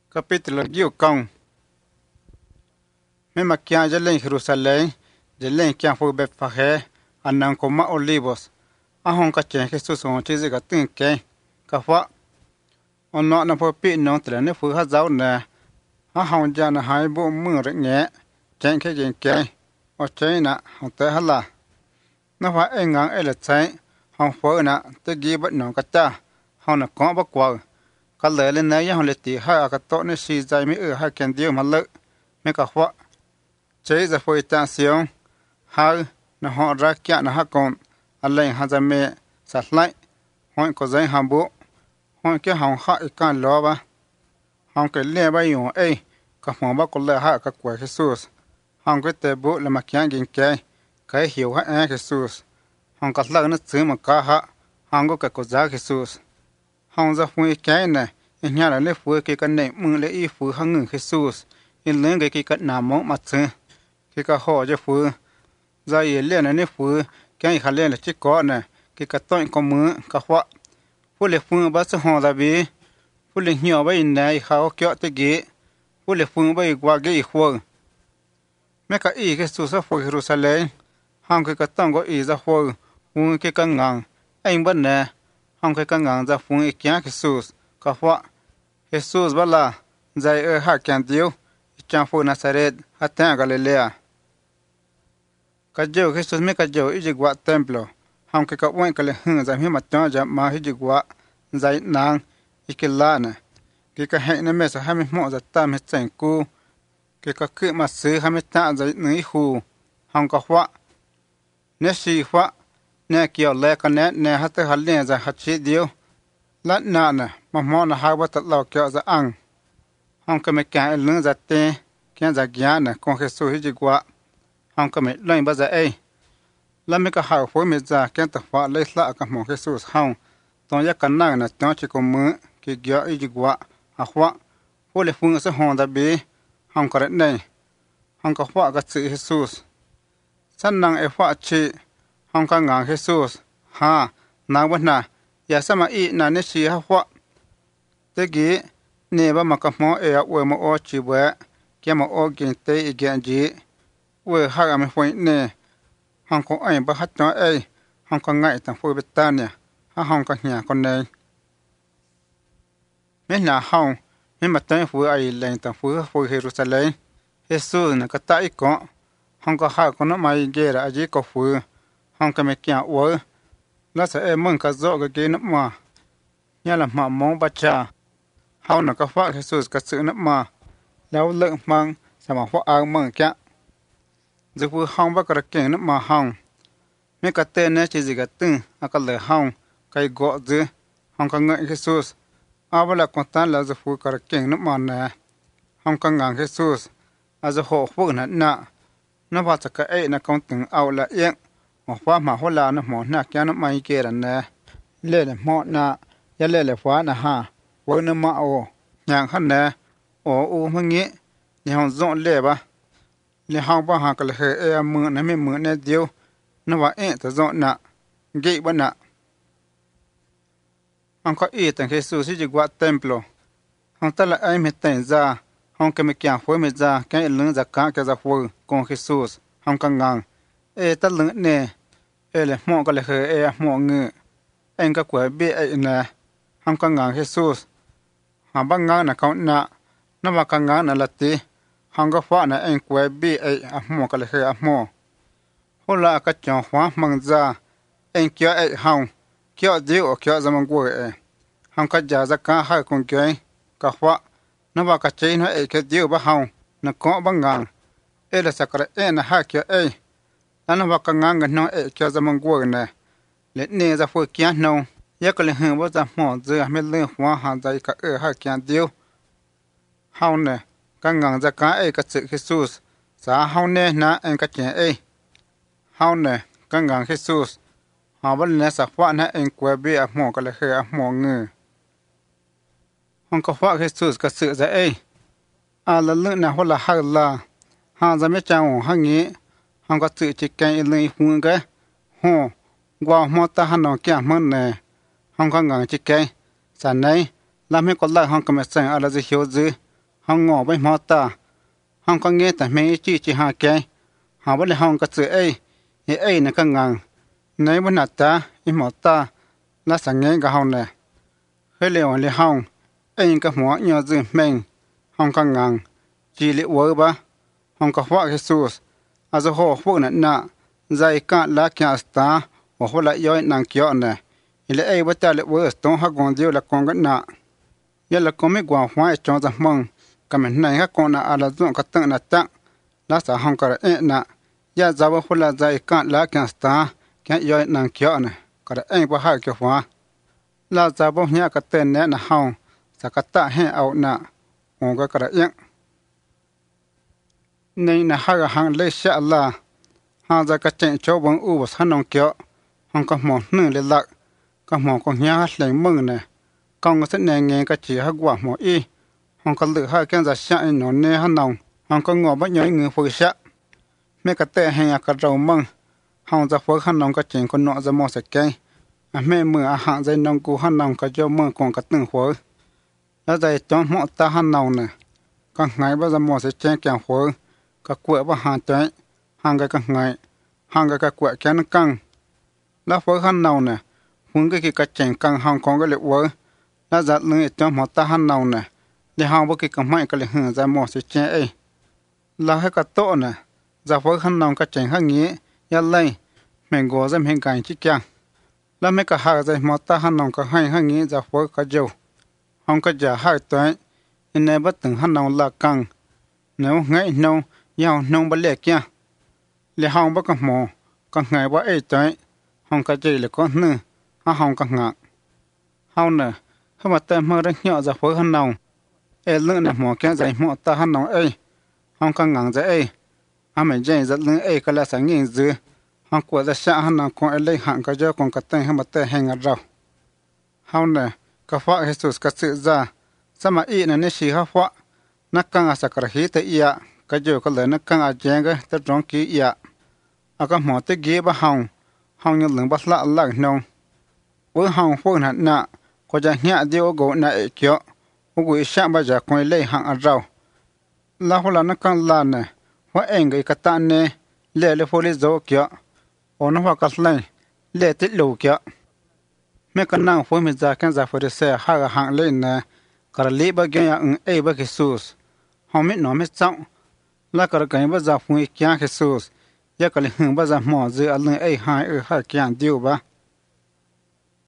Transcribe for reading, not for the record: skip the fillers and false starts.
Capítulo 10. Mesma que há em Jerusalém, de que há foi Betfagé, anão como Olivos. A honca tinha Jesus on chize ka tin ke. Ka fa. On no na po pi no tre ne fu ha zau ne. A hong ja na hai bu mu re nge. Chen ke gen ke. O che na hong te ha la. Na fa e ngang e le chai. Hong fo na te gi ba no ka ta. Hong na ko ba kwa. Ka le le ne ya hong le ti ha ka to ne si zai mi ha ken dio ma le. Me ka fa. Chế ra phơi ta xiong, hai nó họ ra kia nó ha con, anh lấy ha ra mẹ sát lại, hỏi có giấy hàm bộ, hỏi cái hòng hạ cái lò ba, hòng cái lẹ ba dùng ấy, cái mỏ ba có lẽ hạ cái quái Jesus, hòng cái tề bộ là mặc dạng kinh cái hiểu hạ Jesus, hòng cái lợn nó chứa mà cá hạ, hòng có giá Jesus, hòng ra phơi cái này, anh nhà là lấy phơi cái này mừng lấy y phơi hăng ngừng Jesus, anh lấy cái nằm mỏ mặt chứa. Cái họ cho phứ ra yên lên này phứ cái khả lên là chỉ có này cái tội có mưa cái họ phứ lệ phứ bắt sự họ là vì phứ lệ nhiều bây này họ kéo tới ghế phứ lệ phứ bây qua ghế khuôn mấy cái ý cái sự sắp phứ Jerusalem hàng cái tội có ý ra phứ phứ cái ngang anh bắt nè hàng cái ngang ra phứ ý kiến Jesus cái họ Jesus bắt là giải ở hạ kiên tiêu trong phố Nazareth hạt tang Galilea. Cái dấu Jesus mấy cái dấu ý qua templo, hòng cái cậu quay cái lệ hưng giải hiến mặt cho giảm mà ý qua giải nàng ý cái lá này, cái hệ này mấy số 21 giải tam hết chảnh cu, cái cự mà xứ 28 giải nấy khu, hòng cái hoa, nét xì hoa, nè kiểu lệ cái nè hát tới hạt liền giải hạt chi điêu, lát nà này mà mò là hai bát lẩu kiểu giải ăn, hòng cái mấy cái lưng giải tê, cái giải giá này con Jesus ý qua. Hong cái mấy lần bây giờ ấy, làm mấy cái hào phối mấy giờ cái tập hóa lấy lại cái món Jesus hong, toàn giác cái năng là cho chỉ có mưa cái gió ý quá, hóa, phối lấy phương sẽ hong đã bị hong cái này, hong cái hóa cái chữ Jesus, sẵn năng ấy hóa chỉ hong cái ngang Jesus, ha, năng vẫn na, giờ sao mà ý na nết chỉ hóa, thế gì, nè ba mà cái món ấy ở mà ở chỉ vậy, cái mà ở kinh tế ý kiến gì. Ue hai ame phơi nè, hong có ai bắt hát nói ấy, hong có ngại thằng phơi bết tan nè, hong có nhà con này. Mấy nhà hong, mấy mặt tay phơi ai lên thằng phơi Jerusalem, Jesus nè cái tay có, hong có hai con nó mai ghé ra gì có phơi, hong có mấy kia uế, lá sẽ em mừng cái rõ cái kia nó mà, nhà làm mà mong bắt cha, hong nè cái phát Jesus cái sự nó mà, léo lượng mang, sao mà phát áo mừng kia. Dù phụ hong bắt cái kênh nó mà hong, mấy cái tên này chỉ cái tên, cái lời hong, cái gọi gì, hong cái ngợi Jesus, áo là con tan là dù phụ cái kênh nó mà nè, hong cái ngang Jesus, dù họ phụ nó bắt cái ấy nó con từng áo là yên, mà phá mà hoa là nó mỏ nè cái nó may kia là nè, lên là mỏ nè, giờ lên là phá nè ha, với nó mà ô, nhàng hơn nè, ô mà nghĩ, thì hong dọn lệ ba. Lê hong ba hàng cái hệ mượn này mình mượn này điêu nó bảo ta dọn nè gậy bên nè hong có ý tầng Jesus chỉ qua templo hong ta là ai mới tận ra hong cái mấy kia phơi mới ra cái lưng ra cá cái ra phơi con Jesus hong căng ngang ta lưng nè là mỏ cái hệ mỏ ngựa anh cái quái bị nè hong căng ngang Jesus hong băng ngang nè con nè nó mà căng ngang nè là tí hong có phá nè anh quay bị ấy mỏ cái hệ mỏ, hôm là cái chọn phá mang ra anh kia ấy hong kia điệu kia zaman quay ấy hong cái giá ra cá hai con kia cái phá nó vào cái chế nó ấy cái điệu bắt hong nó có băng ngang ấy là cái ấy là hai kia ấy nó vào cái ngang cái nó ấy kia zaman quay nè lấy nè ra phơi kia nó giờ cái hình bắt ra mỏ giờ mình lên phá hàng ra cái hai kia điệu hong nè cái ngang ra cái ấy cái chữ Jesus, giá hông nè na anh cái chuyện ấy, hông nè cái ngang Jesus, họ vẫn nè sắp phát nè anh quay bị mỏ cái là mỏ ngừ, hông có phát Jesus cái chữ ra ấy, là lưng nào hoặc là hay là, hàng ra mấy trang hàng nghĩ, hông có chữ chỉ cái lưng phun cái, hồ, qua mỏ ta hàng nào kia mơn nè, hông có ngang chỉ cái, sản này, làm mấy con lại hông có mấy sản là gì hiểu gì. hong ngõ với mò ta hong có nghe tại mấy chỉ hà cái họ vẫn là hong có sự ấy là cái ngang nếu vẫn là ta mò ta là sáng nghe cái hong này hơi liều là hong ấy cái mỏ nhờ dư mình hong cái ngang chỉ liệu vỡ ba hong có vợ Jesus à giờ họ phụ nè dạy cả lá kia ta và họ lại yêu nàng kia này ile ấy bắt ta liệu vỡ tông họ còn điều là còn cái nè giờ là có mấy quả hoa cho ra mong cái mình này các con là dùng cái tượng là tặng lá xã hong cái ấy nè giờ giờ họ là dạy cả lá kia ta cái yêu nàng kia này cái ấy bắt hai cái hoa là giờ họ nhớ cái tên này là hong sẽ cái ta hay ao nè ông cái ấy nên là hai cái hàng lấy sẽ là hàng giờ cái chuyện cho bằng u và sản nông kia hàng cái món nương lấy lạc cái món con nhá lấy mừng này con có sẽ nghe cái chỉ hai quả mỏ y hàng cái lửa hai cái giờ sẽ nó nè hàng nông hàng cái ngõ bắt nhớ người phụ sẽ mấy cái tệ hay cái rau măng hàng giờ phơi hàng nông cái chuyện con nọ giờ mò sẽ cây mấy mưa hàng giờ nông cũ hàng nông cái cho mưa còn cái từng phơiแล้วใจจ้องหมอตาหันเอาเนี่ยก็ไงว่าจะหมอจะแจ้งแกงหัวก็กลัวว่าหาใจห่างก็ไงห่างก็กลัวแกนกังแล้วหัวหันเอาเนี่ยหุ่นก็คือก็แจ้งกังห่างของก็เลยวัวแล้วจัดเลยจ้องหมอตาหันเอาเนี่ยเดี๋ยวห่างว่าคือก็ไม่ก็เลยหือจะหมอจะแจ้งแล้วให้ก็โตเนี่ยจะหัวหันเอาก็แจ้งข้างนี้ยันเลยแมงโก้จะแมงไก่ชิแกงแล้วไม่ก็หาใจหมอตาหันเอาก็ให้ข้างนี้จะหัวก็เจ้าhong có giả hai tuổi nên bắt từng hắn nông là căng nếu ngay nông giàu nông bắt lẹ kia lẹ hong bắt cái mỏ cái ngày bắt ấy tuổi hong cái gì là có nữa hong cái ngạc hong nè không mà tên mơ rất nhỏ giả phơi hắn nông lưỡi này mỏ kia dày mỏ ta hắn nông ấy hong cái ngạc dày ấy mình dày giật lưỡi ấy cái là sáng nhìn dư hong của ra xa hắn nông con lấy hạng cái giờ còn cái tên không mà tên hàng ngặt rau hong nè cái phật Jesus cái sự ra sao mà ý này chỉ học phật nó càng ở sạc rহি tới ý cái điều cái lời nó càng ở trên cái tới trong kỹ ý cái mỏ tới ghế ba hồng như lượng bắt lạ lạ nông với hồng phun hạt nạ có cha nhẹ điều gỗ này kia ông quỷ sáng bây giờ coi lấy hàng ở rau là nó càng là này hóa anh cái ta này lấy phô lấy dấu kia ông nó hóa cái này lấy tích lù kia mấy cái năng phối mình ra cái giả phơi xe hai cái hàng lên nè cái lý bao nhiêu ấy bao Jesus họ biết nó biết trọng là cái bao giờ phơi kia Jesus giờ cái hương bao giờ mỏ giữa anh ấy hai hai kia điều ba